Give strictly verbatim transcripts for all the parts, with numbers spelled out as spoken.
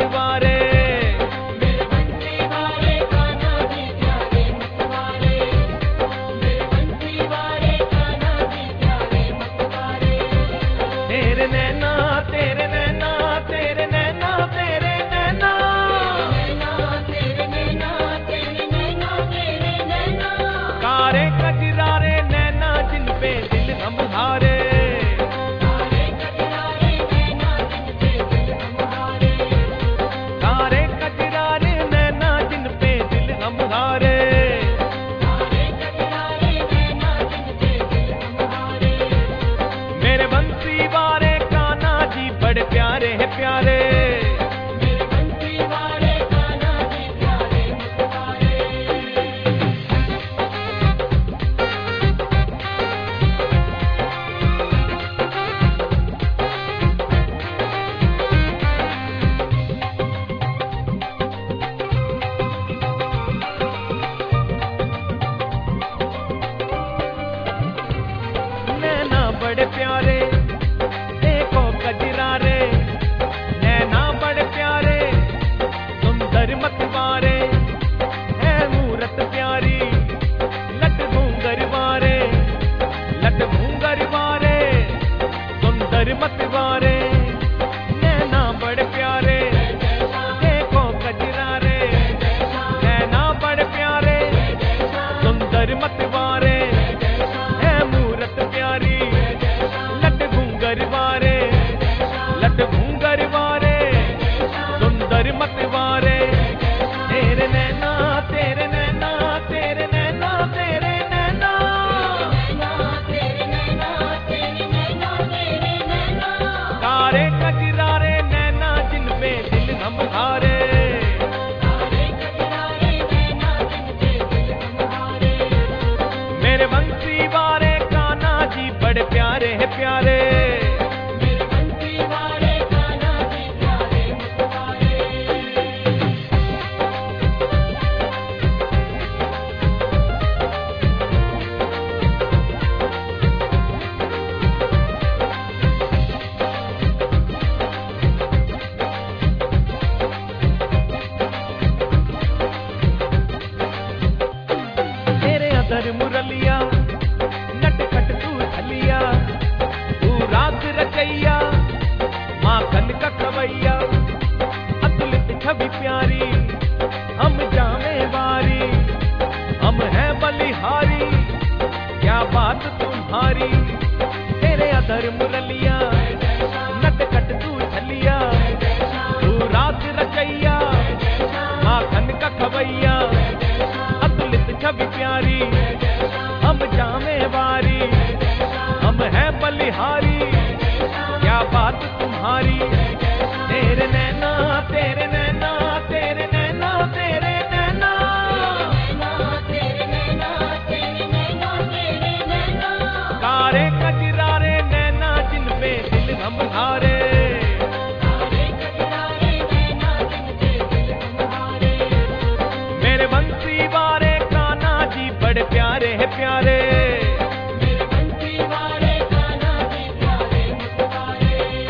मतवारे। मेरे बंसी वाले कान्हा जी प्यारे मतवारे, मेरे बंसी वाले कान्हा जी प्यारे मतवारे। तेरे नैना तेरे नैना तेरे नैना तेरे नैना, तेरे नैना तेरे नैना तेरे नैना, कारे कजरारे नैना जिन पे दिल हम हारे। कारे कजरारे नैना जिन पे दिल हमारे, कारे कजरारे नैना जिन पे दिल हम हारे। कारे कजरारे नैना जिन पे दिल हमारे। मेरे बंसी वाले कान्हा जी बड़े प्यारे है प्यारे। मेरे बंसी वाले कान्हा जी प्यारे मतवारे। नैना बड़े प्यारे देखो कजरारे, नैना बड़े प्यारे सुंदर मतवारे। है मूरत प्यारी लट घूंगर वारे, लट घूंगर वारे सुंदर मतवारे। नैना बड़े प्यारे देखो कजरारे, नैना बड़े प्यारे सुंदर मतवारे। है मूरत प्यारी लट घूंगर वारे, लट घूंगर वारे सुंदर मतवारे। तेरे नैना तेरे नैना तेरे नैना तेरे नैना, तेरे नैना तेरे नैना तेरे नैना, कारे कजरारे नैना जिन पे दिल हम हारे। कारे कजरारे नैना जिन पे दिल हमारे। मेरे बंसी वाले कान्हा जी बड़े प्यारे है प्यारे। मेरे बंसी वाले कान्हा जी प्यारे मतवारे। तेरे अदर मुरलिया नटखट तू थलिया, तू राग रचैया माखन का खवैया। अतुलित छवि प्यारी हम जामे वारी, हम हैं बलिहारी क्या बात तुम्हारी। तेरे अदर मुरलिया नटखट तू थलिया, तू राग रचैया माखन का खवैया। अतुलित छवि प्यारी हम जामे वारी, हम हैं बलिहारी क्या बात तुम्हारी। तेरे नैना तेरे नैना तेरे नैना तेरे नैना, तेरे नैना तेरे नैना तेरे नैना, कारे कजरारे नैना जिन पे दिल हम हारे। कारे कजरारे नैना जिन पे दिल हमारे। मेरे बंसी वाले कान्हा जी बड़े प्यारे है प्यारे। मेरे बंसी वाले कान्हा जी प्यारे मतवारे।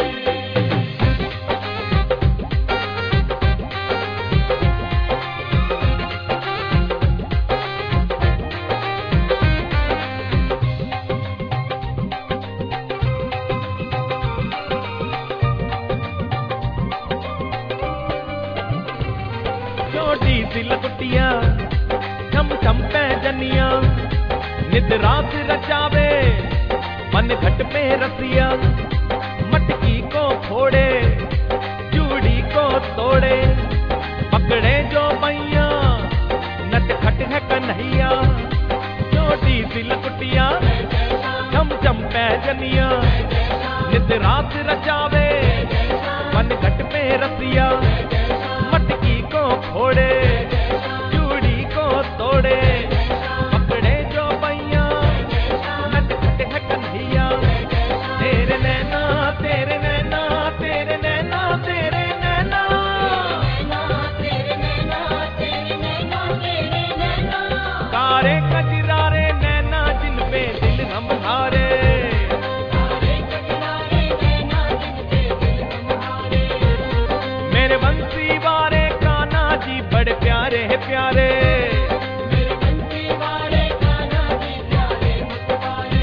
छोटी सी लकुटिया छम छम पैजनिया, निद रात रचावे मन घट पे रसिया। मटकी को फोड़े चूड़ी को तोड़े, पकड़े जो मैया नटखट है कन्हैया। छोटी सी लकुटिया छम छम पैजनिया, निद रात रचावे मन घट पे रसिया। मटकी को फोड़े चूड़ी को तोड़े, पकड़े जो मैया नटखट है कन्हैया। तेरे नैना तेरे नैना तेरे नैना तेरे नैना, तेरे नैना तेरे नैना तेरे नैना, कारे कजरारे नैना जिन पे दिल हम हारे। कारे कजरारे नैना जिन पे दिल हमारे। मेरे बंसी प्यारे। मेरे बंसी वाले कान्हा जी प्यारे मुस्कुराए।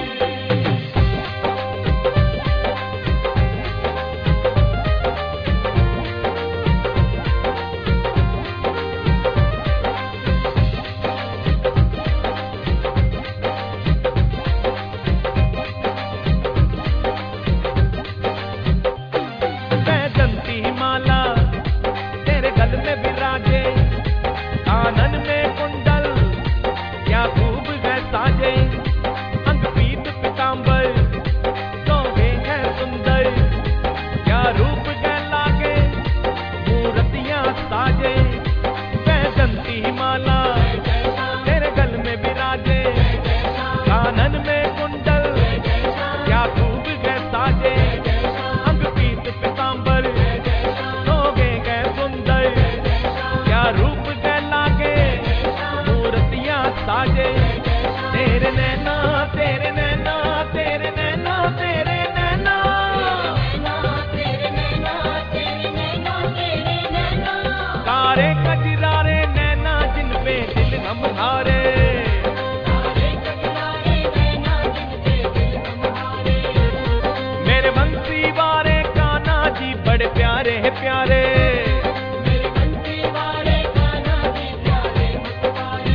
वैजंती माला तेरे गल में विराजे, कानन में कुंडल क्या खूब है साजे। अंग पीत पीतांबर शोभे है सुंदर, क्या रूप है लागे मूर्तियां साजे। वैजंती माला तेरे गल में विराजे, कानन में कुंडल क्या खूब है साजे। अंग पीत पीतांबर शोभे है सुंदर, क्या रूप है लागे मूर्तियां साजे। तेरे नैना तेरे नैना तेरे नैना तेरे नैना, नैना तेरे नैना तेरे नैना तेरे नैना। कारे कजरारे नैना जिन पे दिल हम हारे। सारे कजरारे नैना जिनसे दिल हमारे। मेरे बंसी वाले कान्हा जी बड़े प्यारे है प्यारे। मेरे बंसी वाले कान्हा जी प्यारे मुस्कुराए।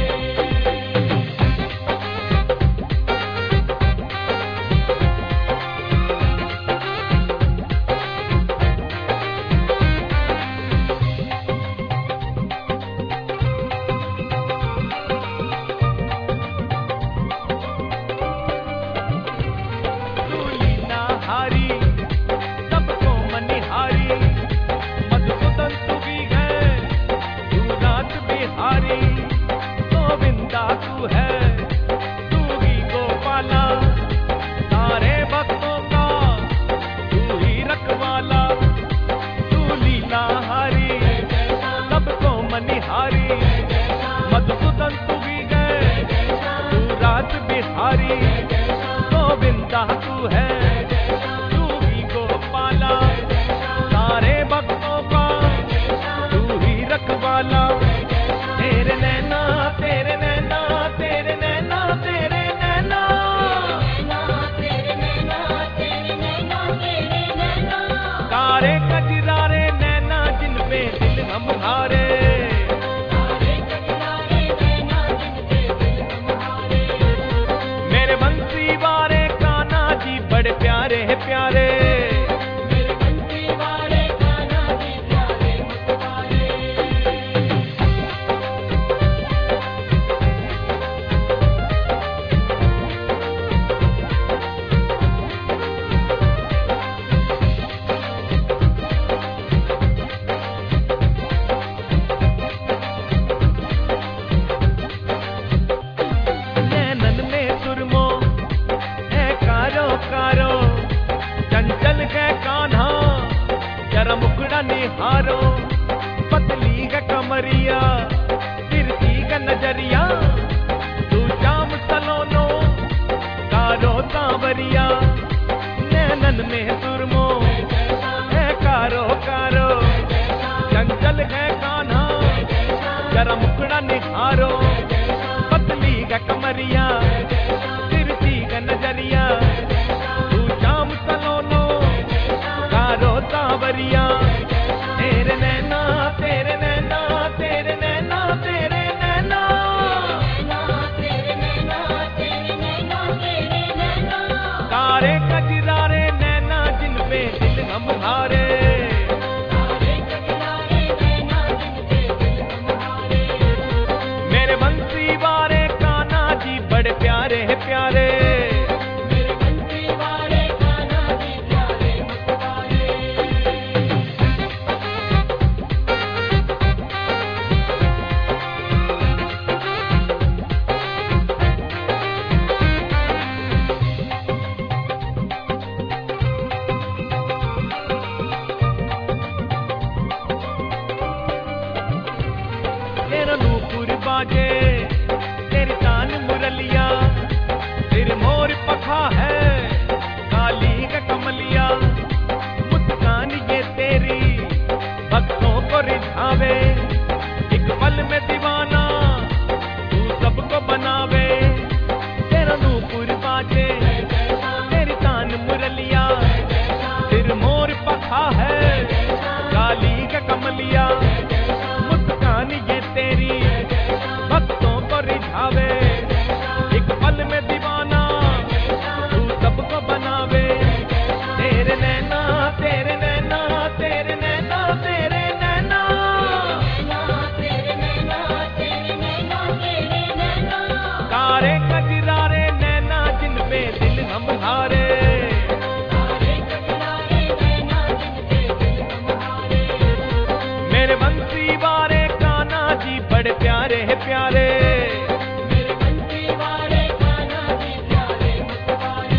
तू लीला हारी सबको मनिहारी, मधुसूदन तू भी है तू रात बिहारी। गोविंदा तू है तू ही गोपाला, सारे भक्तों का तू ही रखवाला। तू लीला हारी सबको मनिहारी, मधुसूदन तू भी है तू रात बिहारी। गोविंदा तू है तू ही गोपाला, सारे भक्तों का तू ही रखवाला। तेरे नैना तेरे नैना तेरे नैना तेरे नैना, नैना तेरे नैना तेरे नैना तेरे नैना। कारे कजरारे नैना जिन पे दिल हम हारे। सारे कजरारे नैना जिनसे दिल हमारे। मेरे बंसी वाले कान्हा जी बड़े प्यारे है प्यारे। मेरे बंसी वाले कान्हा जी प्यारे मुस्कुराए। नैनन में सुरमो है कारो कारो, चंचल है कान्हा जरा मुखड़ा निहारो। पतली है कमरिया तिरछी है नजरिया, तू जाम सलोनो कारो सांवरिया। नैनन में सुरमो है कारो कारो, चंचल है कान्हा जरा मुखड़ा निहारो। पतली है कमरिया तिरछी है नजरिया, तू जाम सलोनो कारो सांवरिया। तेरे नैना तेरे नैना तेरे नैना तेरे नैना, नैना तेरे नैना तेरे नैना तेरे नैना। कारे कजरारे नैना जिन पे दिल हम हारे। सारे कजरारे नैना जिनसे दिल हमारे। मेरे बंसी वाले कान्हा जी बड़े प्यारे है प्यारे। मेरे बंसी वाले कान्हा जी प्यारे मुस्कुराए। तेरा नूपुर बाजे तेरी तान मुरलिया, तेरे मोर पखा है काली का कमलिया। मुस्कान ये तेरी भक्तों को रिझावे, एक एक पल में दीवाना तू सबको बनावे, तेरा नूपुर बाजे तेरी तान मुरलिया, सिर मोर पखा है काली का कमलिया, मुस्कान ये तेरी भक्तों को रिझावे, एक पल में दीवाना तू सबको बनावे, तेरे नैना तेरे नैना तेरे नैना तेरे नैना, तेरे नैना तेरे नैना तेरे नैना, कारे कजरारे नैना जिन पे दिल हम हारे, तारे कटलारे नैना जिनके दिल तुम्हारे, मेरे बंसी वारे कान्हा जी बड़े प्यारे है प्यारे, मेरे बंसी वाले कान्हा जी प्यारे मतवारे।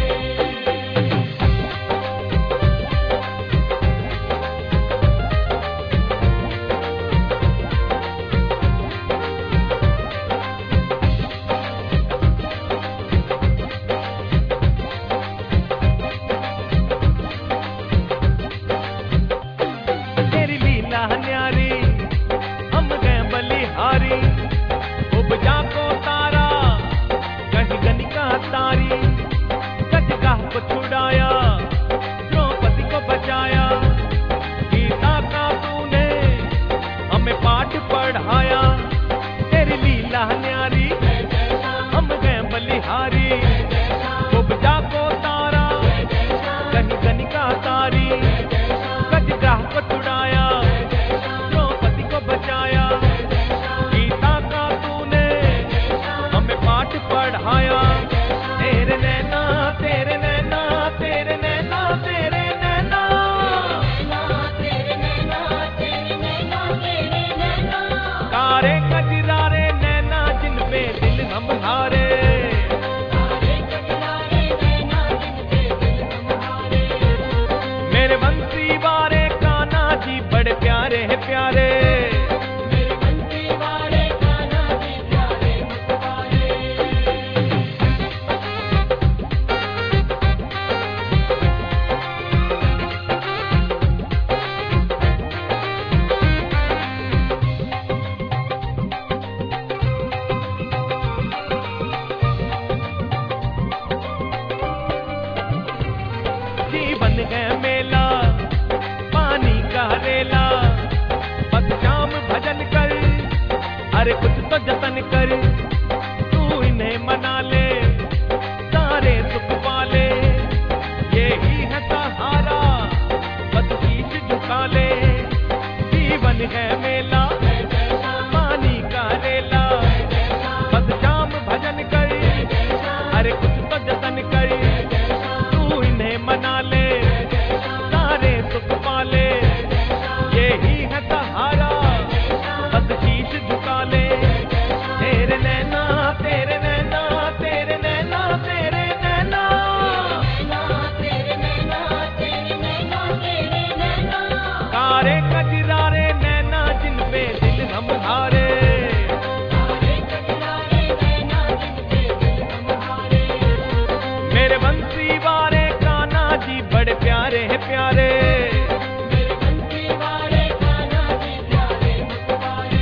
तेरी लीला न्यारी हम गए बलिहारी, उपजा को तारा कहीं गनिका तारी, कजगाह को छुड़ाया द्रौपदी को बचाया, गीता का तूने हमें पाठ पढ़ाया, तेरी लीला न्यारी हम गए बलिहारी, उपजा को तारा कहीं गनिका तारी, कजगाह को छुड़ाया द्रौपदी को बचाया, गीता का तूने हमें पाठ पढ़ाया, तेरे नैना तेरे नैना तेरे नैना तेरे नैना, तेरे नैना तेरे नैना तेरे नैना, कारे कजरारे नैना जिन पे दिल हम हारे, तारे कटलारे नैना जिनके दिल तुम्हारे, मेरे बंसी वारे कान्हा जी बड़े प्यारे है प्यारे, मेरे बंसी वाले कान्हा जी प्यारे मतवारे। जीवन है मेला पानी का रेला, बदशाम भजन कर अरे कुछ तो जतन कर, तू इन्हें मना ले सारे सुख पाले, यही है सहारा बस शीश झुका ले, जीवन है मेला पानी का रेला, बदशाम भजन कर अरे कुछ तो जतन कर, तू इन्हें मना ले सारे सुख पाले, यही है सहारा बस शीश झुका ले, तेरे नैना तेरे नैना तेरे नैना तेरे नैना, तेरे नैना तेरे नैना तेरे नैना, कारे कजरारे नैना जिन पे दिल हम हारे, तारे कटलारे नैना जिनके दिल तुम्हारे, मेरे बंसी वारे कान्हा जी बड़े प्यारे है प्यारे, मेरे बंसी वाले कान्हा जी प्यारे मतवारे।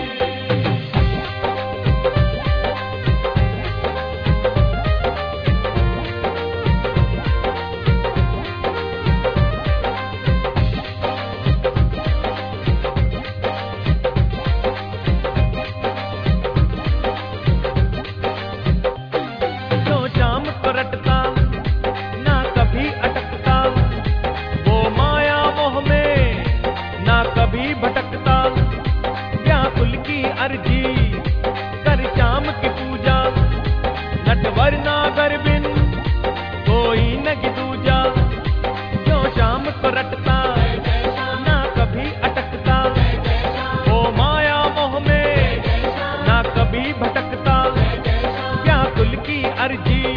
जो जाम को रटता ना कभी अटकता, वो माया मोह में ना कभी भटकता, व्याकुल की अर्जी कर श्याम की पूजा, नटवर नागर बिन कोई न दूजा, जो श्याम को रटता ना कभी अटकता, वो माया मोह में ना कभी भटकता, व्याकुल की अर्जी